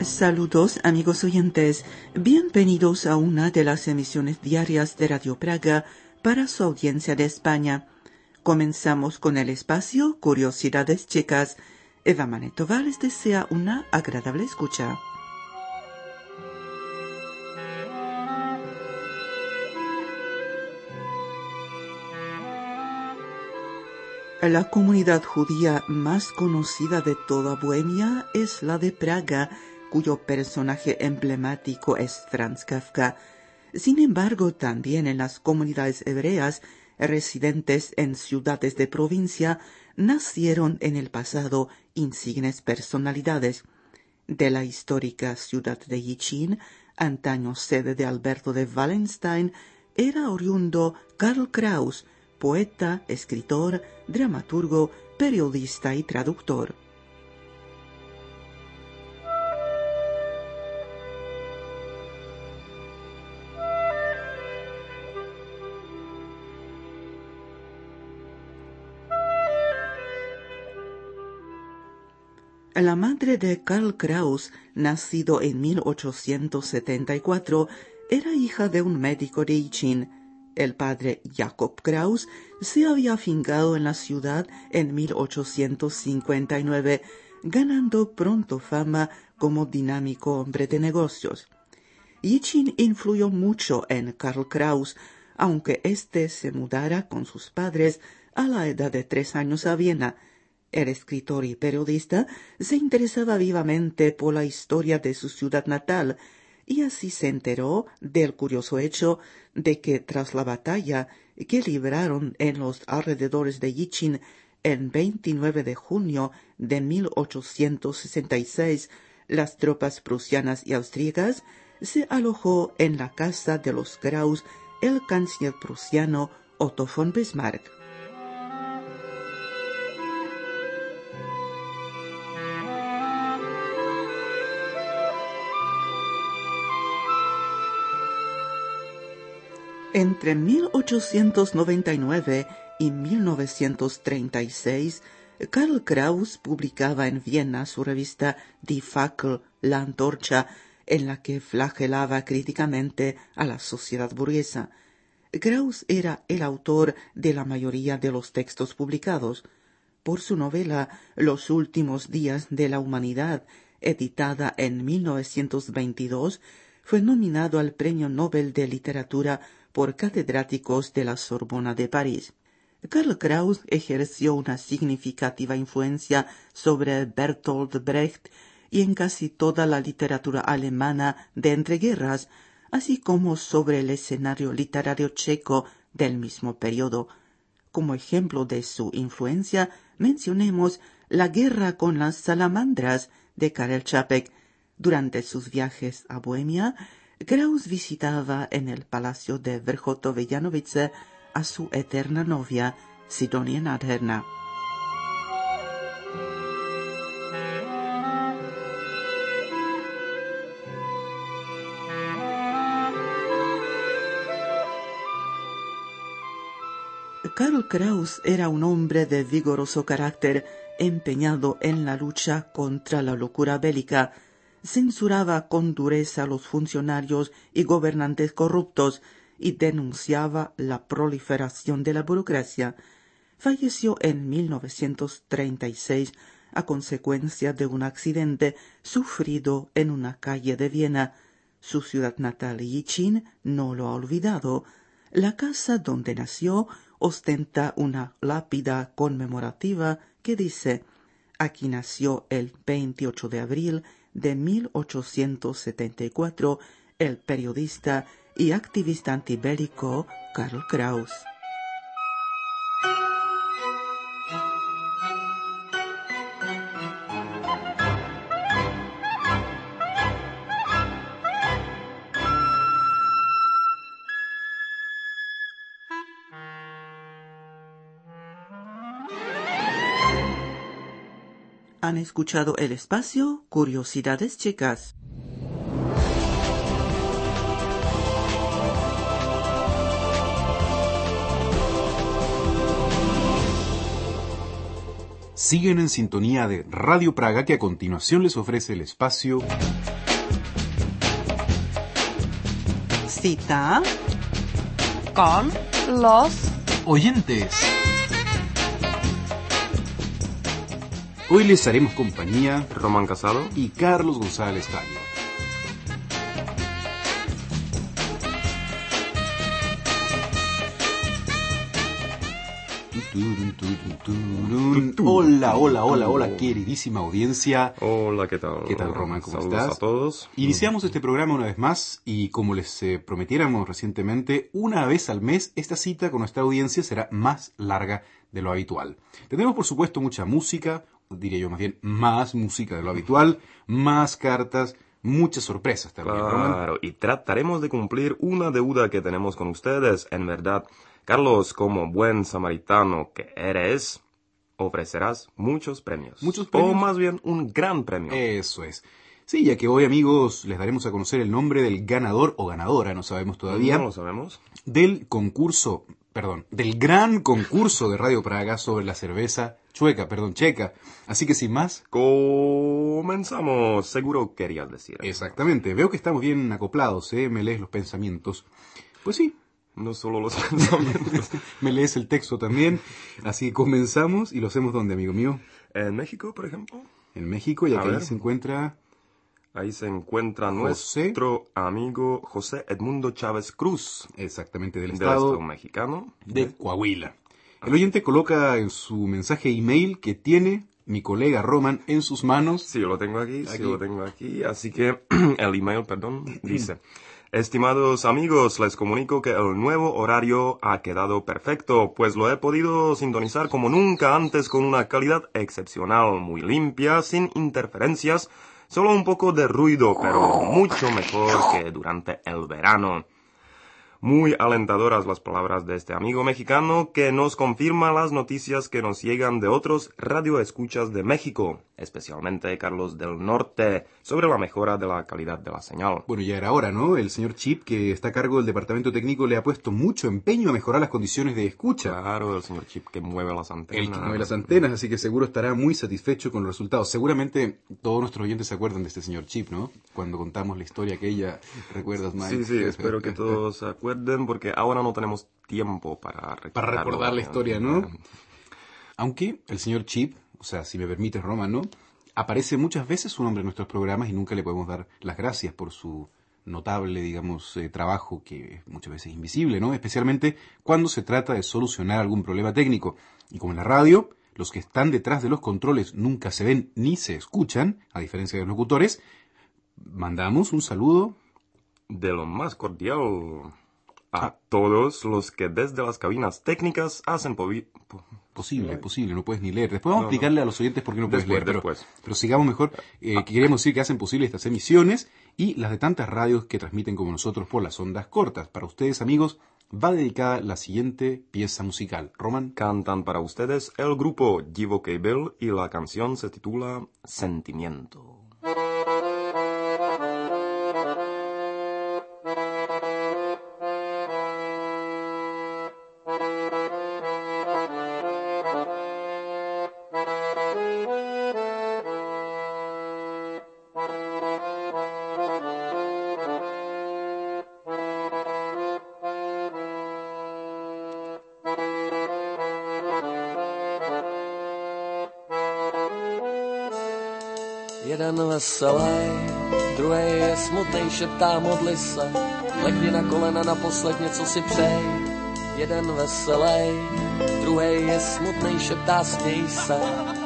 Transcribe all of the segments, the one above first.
Saludos, amigos oyentes. Bienvenidos a una de las emisiones diarias de Radio Praga para su audiencia de España. Comenzamos con el espacio Curiosidades Checas. Eva Manetova les desea una agradable escucha. La comunidad judía más conocida de toda Bohemia es la de Praga, cuyo personaje emblemático es Franz Kafka. Sin embargo, también en las comunidades hebreas residentes en ciudades de provincia nacieron en el pasado insignes personalidades. De la histórica ciudad de Jičín, antaño sede de Alberto de Wallenstein, era oriundo Karl Kraus, poeta, escritor, dramaturgo, periodista y traductor. La madre de Karl Kraus, nacido en 1874, era hija de un médico de Jičín. El padre Jakob Kraus se había afincado en la ciudad en 1859, ganando pronto fama como dinámico hombre de negocios. Jičín influyó mucho en Karl Kraus, aunque éste se mudara con sus padres a la edad de 3 años a Viena. El escritor y periodista se interesaba vivamente por la historia de su ciudad natal, y así se enteró del curioso hecho de que tras la batalla que libraron en los alrededores de Jičín el 29 de junio de 1866, las tropas prusianas y austríacas, se alojó en la casa de los Kraus el canciller prusiano Otto von Bismarck. Entre 1899 y 1936, Karl Kraus publicaba en Viena su revista Die Fackel, la Antorcha, en la que flagelaba críticamente a la sociedad burguesa. Kraus era el autor de la mayoría de los textos publicados. Por su novela Los últimos días de la humanidad, editada en 1922, fue nominado al Premio Nobel de Literatura por catedráticos de la Sorbona de París. Karl Kraus ejerció una significativa influencia sobre Bertolt Brecht y en casi toda la literatura alemana de entreguerras, así como sobre el escenario literario checo del mismo periodo. Como ejemplo de su influencia, mencionemos La guerra con las salamandras de Karel Čapek. Durante sus viajes a Bohemia, Kraus visitaba en el palacio de Verchoto-Vejanovice a su eterna novia, Sidonie Nádherná. Karl Kraus era un hombre de vigoroso carácter, empeñado en la lucha contra la locura bélica. Censuraba con dureza a los funcionarios y gobernantes corruptos y denunciaba la proliferación de la burocracia. Falleció en 1936 a consecuencia de un accidente sufrido en una calle de Viena. Su ciudad natal, Jičín, no lo ha olvidado. La casa donde nació ostenta una lápida conmemorativa que dice: aquí nació el 28 de abril de 1874 el periodista y activista antibélico Karl Kraus. Han escuchado el espacio Curiosidades Checas. Siguen en sintonía de Radio Praga, que a continuación les ofrece el espacio cita con los oyentes. Hoy les haremos compañía Román Casado y Carlos González Tallo. Hola, queridísima audiencia. Hola, ¿qué tal? ¿Qué tal, Román? ¿Cómo Saludos estás? a todos. Iniciamos este programa una vez más y como les prometiéramos recientemente, una vez al mes esta cita con nuestra audiencia será más larga de lo habitual. Tendremos, por supuesto, mucha música, diría yo más bien más música de lo habitual, más cartas, muchas sorpresas también, Román. Claro, y trataremos de cumplir una deuda que tenemos con ustedes. En verdad, Carlos, como buen samaritano que eres, ofrecerás muchos premios. ¿Muchos premios? O más bien, un gran premio. Eso es. Sí, ya que hoy, amigos, les daremos a conocer el nombre del ganador o ganadora, no sabemos todavía, No lo sabemos. del gran concurso de Radio Praga sobre la cerveza checa. Así que sin más, Comenzamos. Seguro querías decir. exactamente, veo que estamos bien acoplados, me lees los pensamientos. Pues sí, No solo los pensamientos. me lees el texto también, así que comenzamos y lo hacemos ¿dónde, amigo mío? En México, por ejemplo. En México, ya A que ahí ver. se encuentra Ahí se encuentra José. nuestro amigo José Edmundo Chávez Cruz, exactamente del del estado estado mexicano. de Coahuila. El oyente coloca en su mensaje email que tiene mi colega Roman en sus manos. Sí, lo tengo aquí, Aquí. sí lo tengo aquí. Así que el email, dice: Estimados amigos, les comunico que el nuevo horario ha quedado perfecto, pues lo he podido sintonizar como nunca antes con una calidad excepcional, muy limpia, sin interferencias, solo un poco de ruido, pero mucho mejor que durante el verano. Muy alentadoras las palabras de este amigo mexicano que nos confirma las noticias que nos llegan de otros radioescuchas de México, especialmente Carlos del Norte, sobre la mejora de la calidad de la señal. Bueno, ya era hora, ¿no? El señor Chip, que está a cargo del departamento técnico, le ha puesto mucho empeño a mejorar las condiciones de escucha. Claro, el señor Chip que mueve las antenas. El que mueve las antenas, así que seguro estará muy satisfecho con los resultados. Seguramente todos nuestros oyentes se acuerdan de este señor Chip, ¿no? Cuando contamos la historia aquella, ¿recuerdas, Mike? Sí, espero que todos se acuerden, porque ahora no tenemos tiempo para recordar la historia, ¿no? Aunque el señor Chip, o sea, si me permites, Roma, ¿no? Aparece muchas veces su nombre en nuestros programas y nunca le podemos dar las gracias por su notable, digamos, trabajo que muchas veces es invisible, ¿no? Especialmente cuando se trata de solucionar algún problema técnico. Y como en la radio, los que están detrás de los controles nunca se ven ni se escuchan, a diferencia de los locutores, mandamos un saludo de lo más cordial a todos los que desde las cabinas técnicas hacen Posible, no puedes ni leer. Después vamos a explicarle a los oyentes por qué no puedes leer, después. Pero sigamos mejor. Queremos decir que hacen posible estas emisiones y las de tantas radios que transmiten como nosotros por las ondas cortas. Para ustedes, amigos, va dedicada la siguiente pieza musical. Roman. Cantan para ustedes el grupo Divo Cable y la canción se titula Sentimiento. Jeden veselý, druhý je smutnej, šeptá modli se, legni na kolena naposled něco si přej. Jeden veselý, druhý je smutnej, šeptá směj se.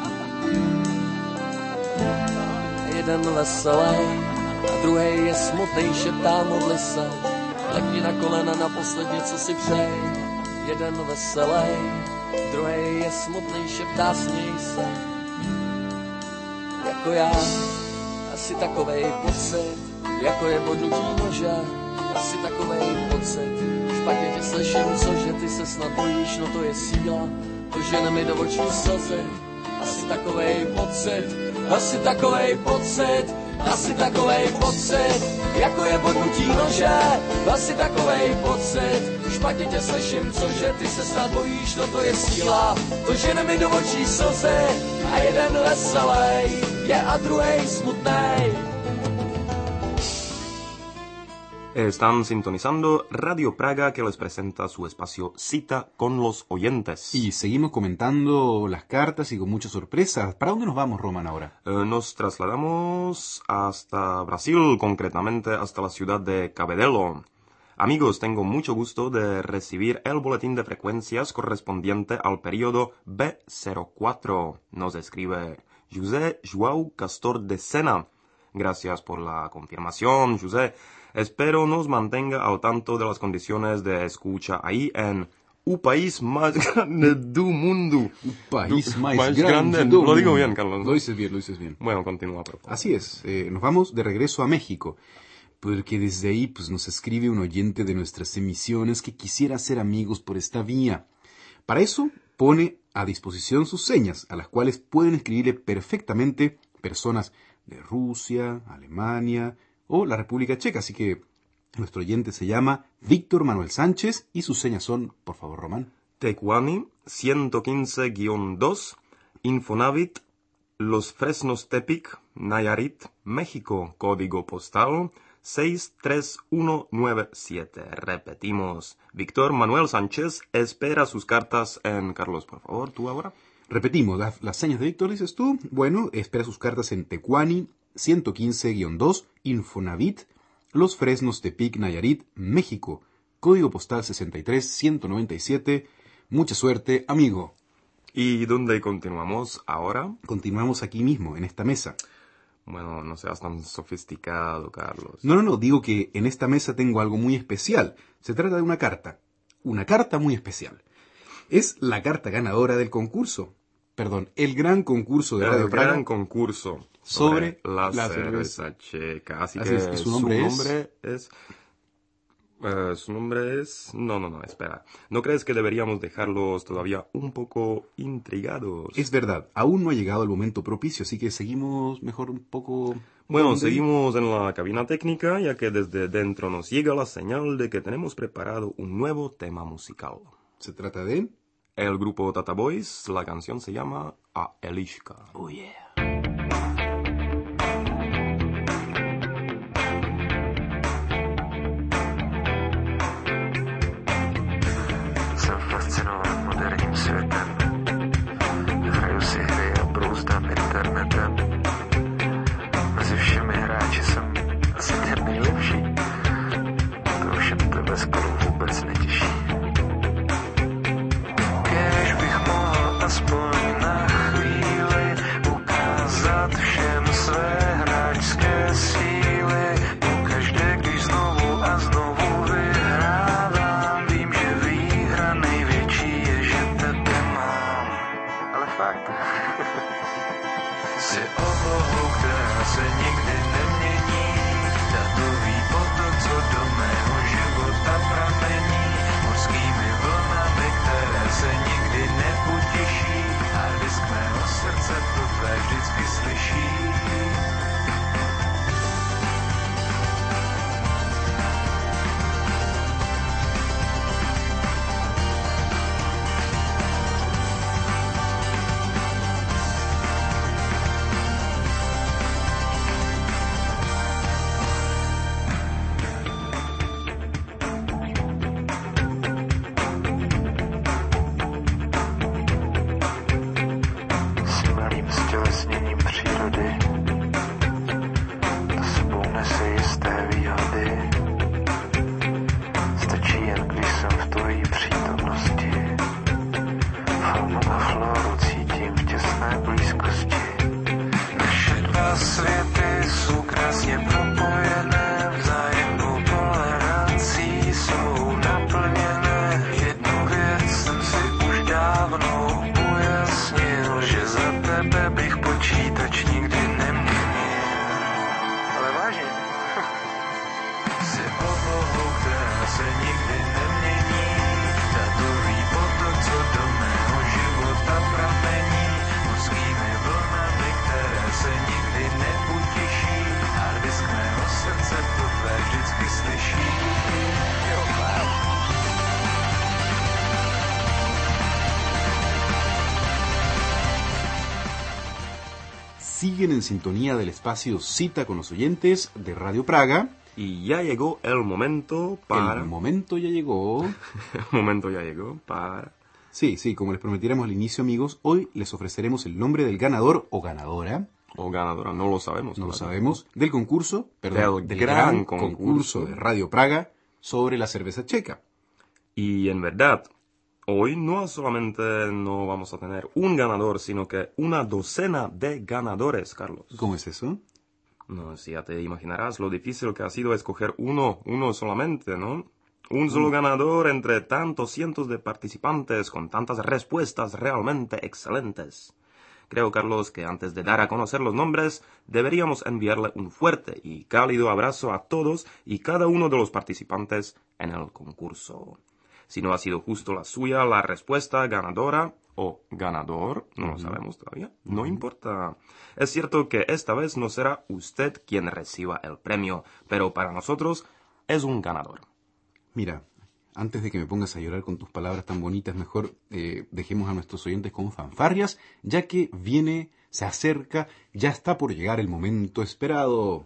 Jeden veselý, druhý je smutnej, šeptá modli se, legni na kolena naposled něco si přej. Jeden veselý, druhý je smutnej, šeptá směj se. Jako já, asi takovej pocit, jako je bodnutí nože, asi takovej pocit. Špatně tě slyším, cože ty se snad bojíš, no to je síla, to žene mi do očí slzy. Asi takovej pocit, asi takovej pocit, asi takovej pocit, jako je bodnutí nože, asi takovej pocit. Špatně tě slyším, cože ty se snad bojíš, no to je síla, to žene mi do očí slzy. A jeden veselej je a druhej smutnej. Están sintonizando Radio Praga, que les presenta su espacio Cita con los oyentes. Y seguimos comentando las cartas y con muchas sorpresas. ¿Para dónde nos vamos, Roman, ahora? Nos trasladamos hasta Brasil, concretamente hasta la ciudad de Cabedelo. Amigos, tengo mucho gusto de recibir el boletín de frecuencias correspondiente al periodo B04. Nos escribe José João Castor de Sena. Gracias por la confirmación, José. Espero nos mantenga al tanto de las condiciones de escucha ahí en un país más grande del mundo. Un país más grande. Lo digo bien, Carlos, ¿no? Lo dices bien. Bueno, continúa, por favor. Así es. Nos vamos de regreso a México, porque desde ahí pues, nos escribe un oyente de nuestras emisiones que quisiera ser amigos por esta vía. Para eso pone a disposición sus señas, a las cuales pueden escribirle perfectamente personas de Rusia, Alemania o la República Checa. Así que nuestro oyente se llama Víctor Manuel Sánchez y sus señas son, por favor, Román. Tecuani 115-2, Infonavit, Los Fresnos Tepic, Nayarit, México, código postal 63197. Repetimos, Víctor Manuel Sánchez espera sus cartas en... Carlos, por favor, tú ahora. Repetimos, las señas de Víctor, dices tú. Bueno, espera sus cartas en Tecuani 115-2, Infonavit, Los Fresnos Tepic, Nayarit, México, código postal 63197. Mucha suerte, amigo. ¿Y dónde continuamos ahora? Continuamos aquí mismo, en esta mesa. Bueno, no seas tan sofisticado, Carlos. No, digo que en esta mesa tengo algo muy especial. Se trata de una carta muy especial. Es la carta ganadora del concurso. Perdón, el gran concurso de Radio Praga. El gran concurso sobre la cerveza checa. Así que es, su nombre es... Su nombre es... No, espera. ¿No crees que deberíamos dejarlos todavía un poco intrigados? Es verdad, aún no ha llegado el momento propicio, así que seguimos mejor un poco... Bueno, seguimos en la cabina técnica, ya que desde dentro nos llega la señal de que tenemos preparado un nuevo tema musical. ¿Se trata de...? El grupo Tata Boys, la canción se llama A Eliška. Oh yeah. Jsem fascinován moderním světem. Hraju si hry a brouzdám internetem. Mezi všemi hráči jsem asi ten nejlepší. To ovšem tebe skoro vůbec netěší. Kéž bych mohl aspoň na chvíli ukázat všem své hráčské síly. Pokaždé, když znovu a znovu vyhrávám, vím, že výhra největší je, že tebe mám. Ale fakt. Jsi oblohou, která se nikdy nemění. Datový potok, co do mého života pramení. Mořskými vlnami, které se nikdy neutěší. A disk mého srdce to tvé vždycky slyší. S malým stělesněním přírody, to sebou nese jisté výhody. Stačí jen, když jsem v tvojí přítomnosti. Faunu a floru cítím v těsné blízkosti. Naše dva světy jsou krásně propojené, vzájemnou tolerancí jsou naplněné. Jednu věc jsem si už dávno ujasnil, že za tebe bych počítač nikdy neměnil. Ale vážně. Jsi oblohou, která se nikdy nemění. Datový potok, co do mého života pramení. Mořskými vlnami, které se nikdy neutěší. A disk mého srdce to tvé vždycky slyší. Siguen en sintonía del espacio Cita con los oyentes de Radio Praga Y ya llegó el momento para... El momento ya llegó. El momento ya llegó para... Sí, como les prometiéramos al inicio, amigos, hoy les ofreceremos el nombre del ganador o ganadora. O ganadora, no lo sabemos. No lo todavía. sabemos. Del concurso, perdón, Del del gran gran concurso de Radio Praga sobre la cerveza checa. Y en verdad, hoy no solamente no vamos a tener un ganador, sino que una docena de ganadores, Carlos. ¿Cómo es eso? No, si ya te imaginarás lo difícil que ha sido escoger uno solamente, ¿no? Un solo ganador entre tantos cientos de participantes con tantas respuestas realmente excelentes. Creo, Carlos, que antes de dar a conocer los nombres, deberíamos enviarle un fuerte y cálido abrazo a todos y cada uno de los participantes en el concurso. Si no ha sido justo la suya, la respuesta ganadora o ganador, no lo sabemos todavía, no importa. Es cierto que esta vez no será usted quien reciba el premio, pero para nosotros es un ganador. Mira, antes de que me pongas a llorar con tus palabras tan bonitas, mejor dejemos a nuestros oyentes con fanfarrias, ya que se acerca, ya está por llegar el momento esperado.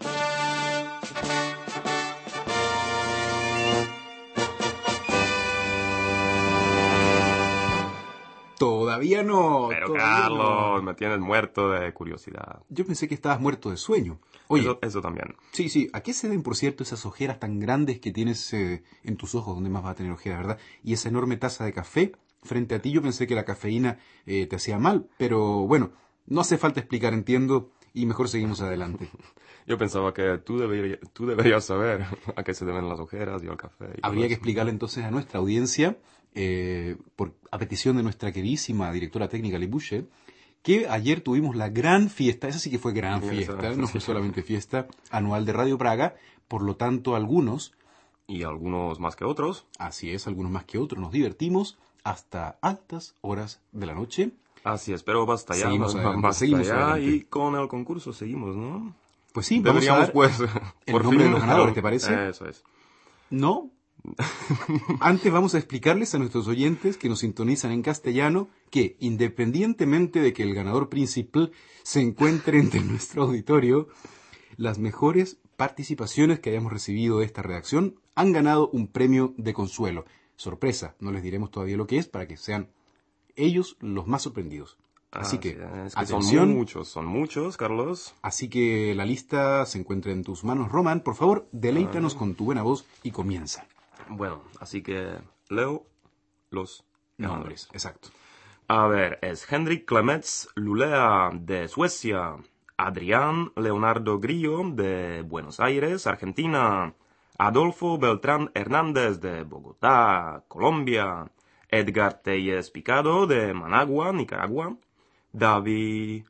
Todavía no. Pero todavía Carlos, no. me tienes muerto de curiosidad. Yo pensé que estabas muerto de sueño. Oye, Eso también. sí. ¿A qué se deben, por cierto, esas ojeras tan grandes que tienes en tus ojos, donde más vas a tener ojeras, verdad? Y esa enorme taza de café frente a ti. Yo pensé que la cafeína te hacía mal, pero bueno, no hace falta explicar, entiendo, y mejor seguimos adelante. Yo pensaba que tú deberías saber a qué se deben las ojeras y el café. Y todo Habría que eso. explicarle entonces a nuestra audiencia, a petición de nuestra queridísima directora técnica Libuche, que ayer tuvimos la gran fiesta, esa sí que fue gran fiesta, no fue solamente fiesta anual de Radio Praga, por lo tanto algunos, Y algunos más que otros. así es, algunos más que otros, nos divertimos hasta altas horas de la noche. Así es, pero basta ya. Seguimos adelante, basta seguimos ya, adelante. y con el concurso seguimos, ¿no? Pues sí, vamos a Deberíamos, dar pues, el por nombre de fin, los ganadores, ¿te parece? Eso es. ¿No? Antes vamos a explicarles a nuestros oyentes que nos sintonizan en castellano que, independientemente de que el ganador principal se encuentre entre nuestro auditorio, las mejores participaciones que hayamos recibido de esta redacción han ganado un premio de consuelo. Sorpresa, no les diremos todavía lo que es para que sean ellos los más sorprendidos. Así que, es que atención. son muchos, Carlos. Así que la lista se encuentra en tus manos, Román. Por favor, deleítanos con tu buena voz y comienza. Bueno, así que leo los Nombres, exacto. A ver, es Henrik Clemets Lulea de Suecia, Adrián Leonardo Grillo de Buenos Aires, Argentina, Adolfo Beltrán Hernández de Bogotá, Colombia, Edgar Telles Picado de Managua, Nicaragua, Davy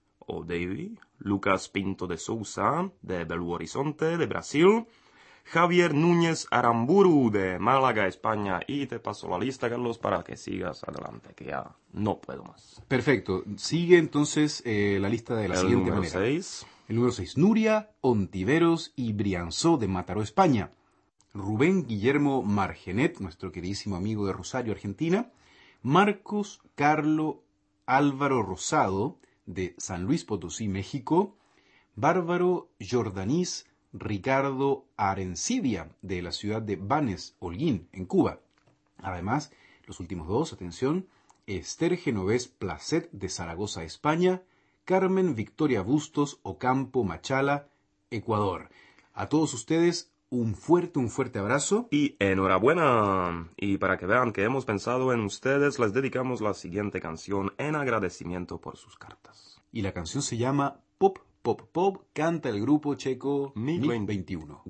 Lucas Pinto de Sousa de Belo Horizonte, de Brasil, Javier Núñez Aramburu de Málaga, España, y te paso la lista, Carlos, para que sigas adelante, que ya no puedo más. Perfecto. Sigue entonces la lista de la siguiente número manera. 6. El número 6, Nuria Ontiveros y Brianzó de Mataró, España. Rubén Guillermo Margenet, nuestro queridísimo amigo de Rosario, Argentina. Marcos Carlo Álvaro Rosado de San Luis Potosí, México. Bárbaro Jordanís Ricardo Arencibia de la ciudad de Banes, Holguín, en Cuba. Además, los últimos dos, atención, Esther Genovés Placet de Zaragoza, España. Carmen Victoria Bustos Ocampo Machala, Ecuador. A todos ustedes, un fuerte abrazo. Y enhorabuena. Y para que vean que hemos pensado en ustedes, les dedicamos la siguiente canción en agradecimiento por sus cartas. Y la canción se llama Pop, Pop, Pop, canta el grupo checo MiG-21.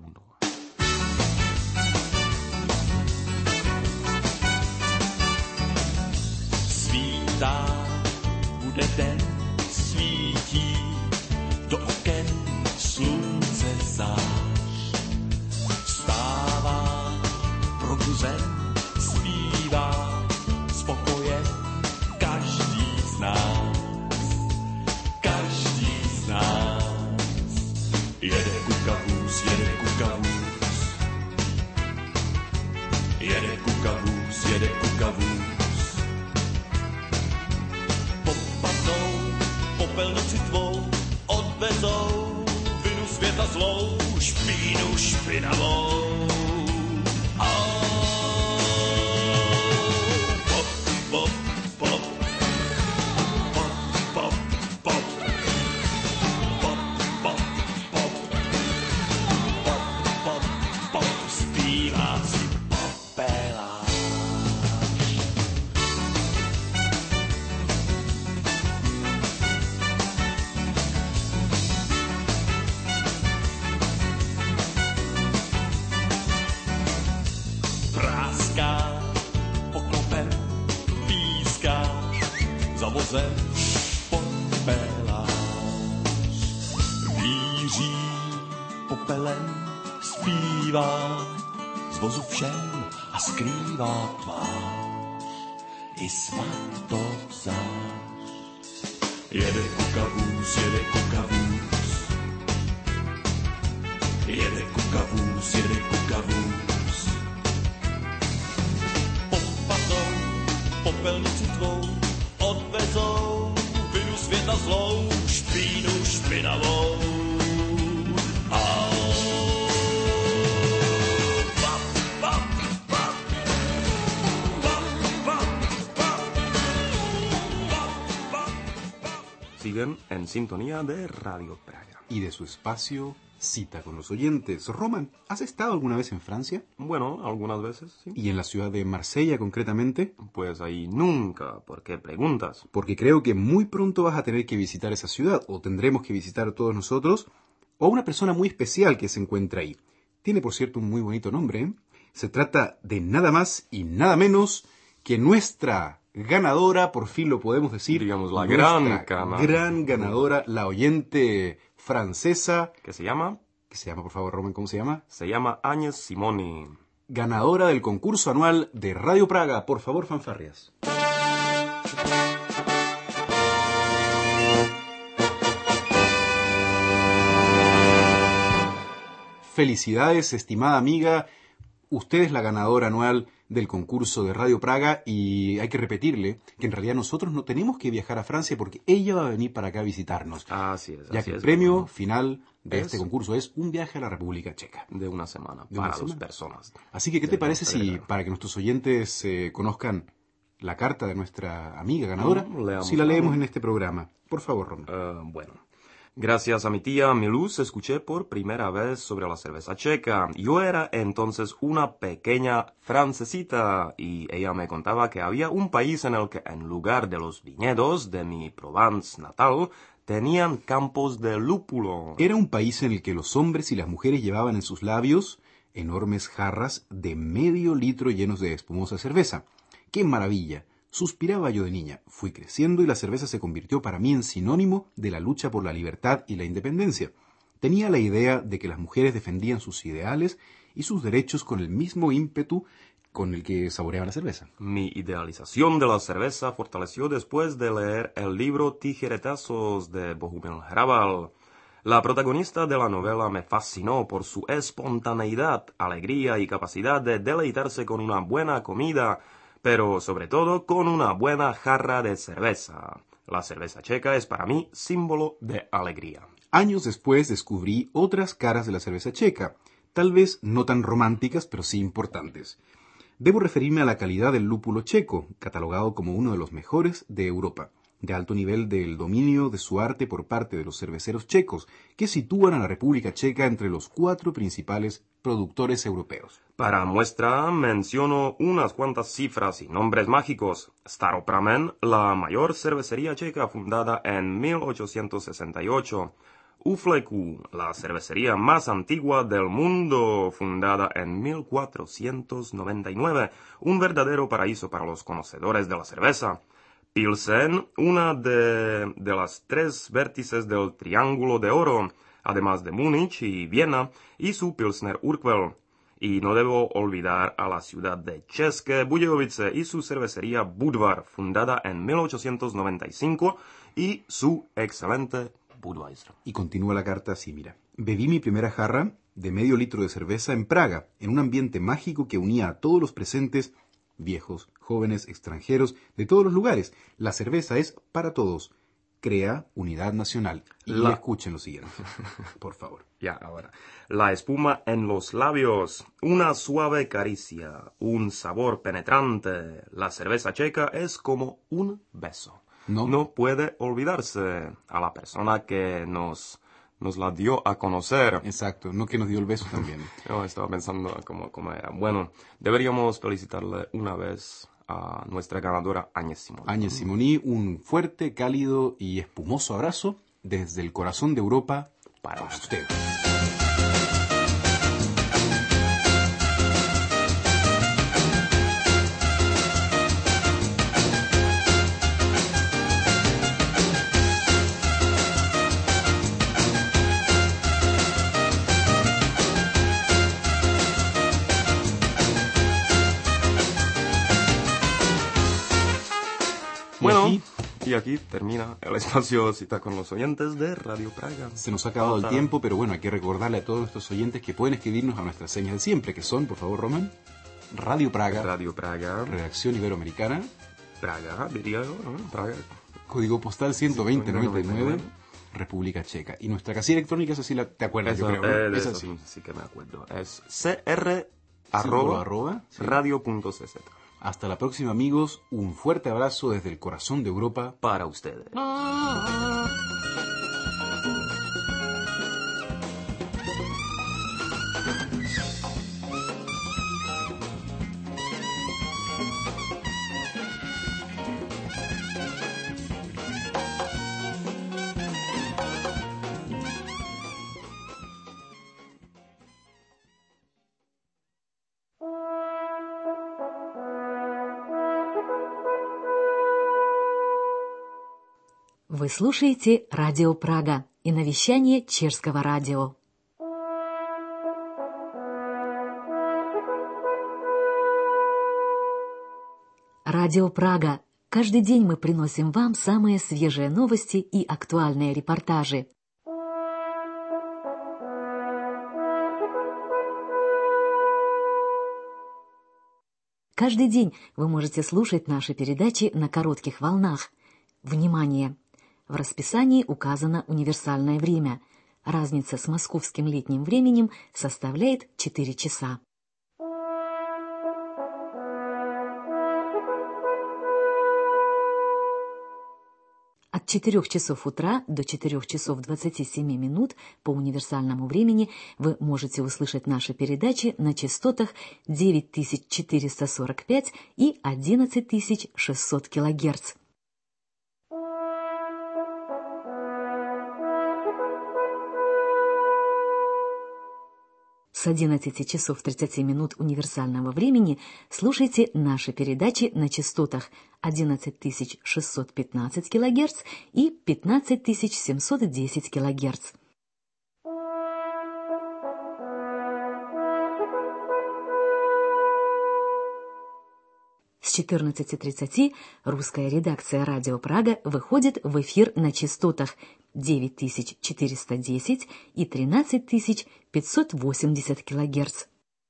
Svítá, bude den, svítí, do oken slunce zář. Vstává, probuzen, zpívá, spokoje, každý z nás. Každý z nás. Jede kukavůz, jede kukavůz. Jede kukavůz, jede kukavůz. Popadnou popelnici tvou, odvezou vinu světa zlou, špínu špinavou. Pop, pop, pop. Pop, pop, pop. Pop, pop, pop. Pop, pop, pop. Zpívá si popela. Práská, poklopem, píská, za vozem popelář. Víří, popelem zpívá, z vozu všem a skrývá tvář. I svatozář. Jede kukavůz, jede kukavůz. Jede kukavůz, jede kukavůz. Popadou, popelnici tvou, odvezou, vidu světa zlou, špínu špinavou. Au. Pap, pap, pap. Pap, pap, pap. Pap, pap, pap. Siguen en sintonía de Radio Praga. Y de su espacio, Cita con los oyentes. Roman, ¿has estado alguna vez en Francia? Bueno, algunas veces, sí. ¿Y en la ciudad de Marsella concretamente? Pues ahí nunca, ¿por qué preguntas? Porque creo que muy pronto vas a tener que visitar esa ciudad, o tendremos que visitar todos nosotros, o una persona muy especial que se encuentra ahí. Tiene, por cierto, un muy bonito nombre, ¿eh? Se trata de nada más y nada menos que nuestra ganadora, por fin lo podemos decir. Digamos, la nuestra gran ganadora, la oyente francesa. ¿Qué se llama? ¿Qué se llama, por favor, Roman? ¿Cómo se llama? Se llama Áñez Simoni. Ganadora del concurso anual de Radio Praga. Por favor, fanfarrias. Felicidades, estimada amiga. Usted es la ganadora anual del concurso de Radio Praga y hay que repetirle que en realidad nosotros no tenemos que viajar a Francia porque ella va a venir para acá a visitarnos. Así es. Ya que el premio final de este concurso es un viaje a la República Checa. De una semana, De para una dos semana. personas. Así que, ¿qué te parece si, Praga. para que nuestros oyentes conozcan la carta de nuestra amiga ganadora, Leamos. si la leemos en este programa? Por favor, Roman. Bueno. Gracias a mi tía Miluz escuché por primera vez sobre la cerveza checa. Yo era entonces una pequeña francesita y ella me contaba que había un país en el que en lugar de los viñedos de mi Provence natal, tenían campos de lúpulo. Era un país en el que los hombres y las mujeres llevaban en sus labios enormes jarras de medio litro llenos de espumosa cerveza. ¡Qué maravilla! Suspiraba yo de niña. Fui creciendo y la cerveza se convirtió para mí en sinónimo de la lucha por la libertad y la independencia. Tenía la idea de que las mujeres defendían sus ideales y sus derechos con el mismo ímpetu con el que saboreaban la cerveza. Mi idealización de la cerveza fortaleció después de leer el libro Tijeretazos de Bohumil Hrabal. La protagonista de la novela me fascinó por su espontaneidad, alegría y capacidad de deleitarse con una buena comida, pero sobre todo con una buena jarra de cerveza. La cerveza checa es para mí símbolo de alegría. Años después descubrí otras caras de la cerveza checa, tal vez no tan románticas, pero sí importantes. Debo referirme a la calidad del lúpulo checo, catalogado como uno de los mejores de Europa, de alto nivel del dominio de su arte por parte de los cerveceros checos, que sitúan a la República Checa entre los 4 principales productores europeos. Para muestra menciono unas cuantas cifras y nombres mágicos. Staropramen, la mayor cervecería checa fundada en 1868. Ufleku, la cervecería más antigua del mundo, fundada en 1499, un verdadero paraíso para los conocedores de la cerveza. Pilsen, una de las 3 vértices del Triángulo de Oro, además de Múnich y Viena, y su Pilsner Urquell. Y no debo olvidar a la ciudad de České Budějovice y su cervecería Budvar, fundada en 1895, y su excelente Budweiser. Y continúa la carta así, mira. Bebí mi primera jarra de medio litro de cerveza en Praga, en un ambiente mágico que unía a todos los presentes, viejos, jóvenes, extranjeros, de todos los lugares. La cerveza es para todos. crea unidad nacional. Y escuchen lo siguiente, por favor. Ya, ahora. La espuma en los labios, una suave caricia, un sabor penetrante. La cerveza checa es como un beso. No puede olvidarse a la persona que nos la dio a conocer. Exacto, no que nos dio el beso también. Yo estaba pensando cómo era. Bueno, deberíamos felicitarle una vez a nuestra ganadora Áñez Simoni. Áñez Simoni, un fuerte, cálido y espumoso abrazo desde el corazón de Europa para usted. Bueno, y aquí termina el espacio Cita con los oyentes de Radio Praga. Se nos ha acabado el tiempo, pero bueno, hay que recordarle a todos nuestros oyentes que pueden escribirnos a nuestras señas de siempre, que son, por favor, Roman, Radio Praga, Redacción Iberoamericana, Praga, diría yo, ¿no? Praga. Código postal 12099, República Checa. Y nuestra casilla electrónica, esa sí te acuerdas, yo creo, ¿no? Esa sí que me acuerdo. Es cr@radio.cz. Hasta la próxima, amigos. Un fuerte abrazo desde el corazón de Europa para ustedes. Вы слушаете Радио Прага и навещание Чешского радио. Радио Прага. Каждый день мы приносим вам самые свежие новости и актуальные репортажи. Каждый день вы можете слушать наши передачи на коротких волнах. Внимание! В расписании указано универсальное время. Разница с московским летним временем составляет 4 часа. От 4 часов утра до 4 часов 27 минут по универсальному времени вы можете услышать наши передачи на частотах 9445 и 11600 кГц. С 11 часов 30 минут универсального времени слушайте наши передачи на частотах 11615 кГц и 15710 кГц. С 14:30 русская редакция «Радио Прага» выходит в эфир на частотах 9410 и 13580 кГц.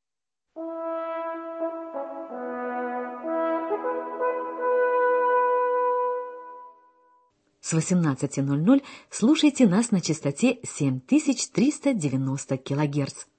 С 18:00 слушайте нас на частоте 7390 кГц.